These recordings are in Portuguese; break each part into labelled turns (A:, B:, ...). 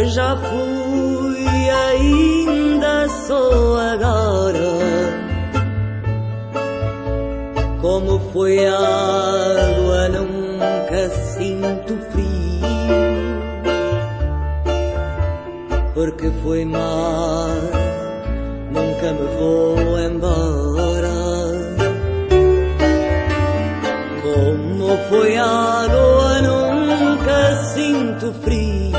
A: já fui e ainda sou agora. Como foi a água, nunca sinto frio, porque foi mar, nunca me vou embora. Como foi água, nunca sinto frio,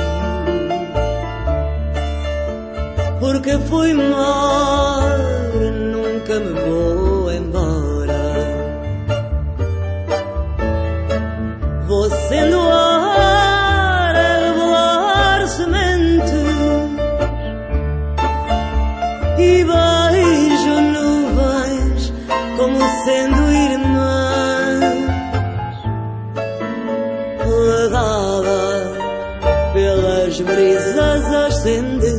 A: porque foi mar, nunca me vou embora. Vou sendo ar a revelar sementes e beijo nuvens como sendo irmãs, legada pelas brisas ascendentes.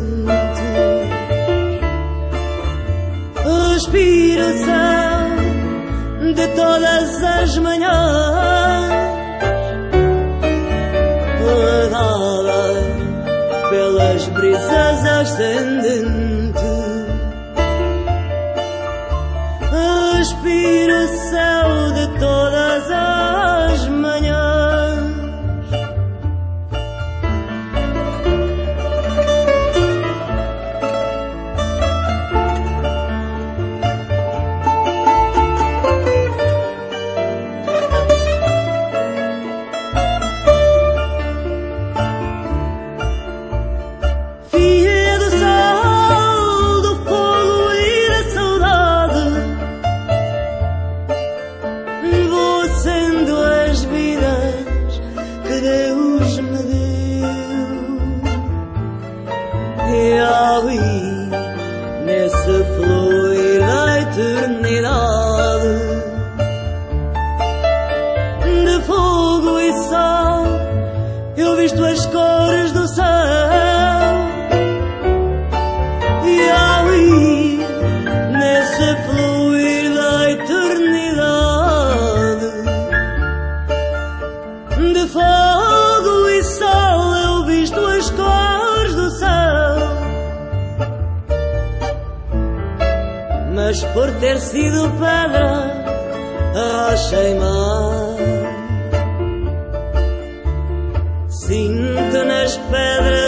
A: Respiração de todas as manhãs, legada pelas brisas ascendentes. Respiro o céu de todas as manhãs. Deus me deu, e ali, nesse fluir da eternidade, de fogo e sol, eu visto as cores do céu. E ali, nesse fluir da eternidade, de fogo e sol, eu visto as cores do céu. Mas por ter sido pedra, rocha e mar, sinto nas pedras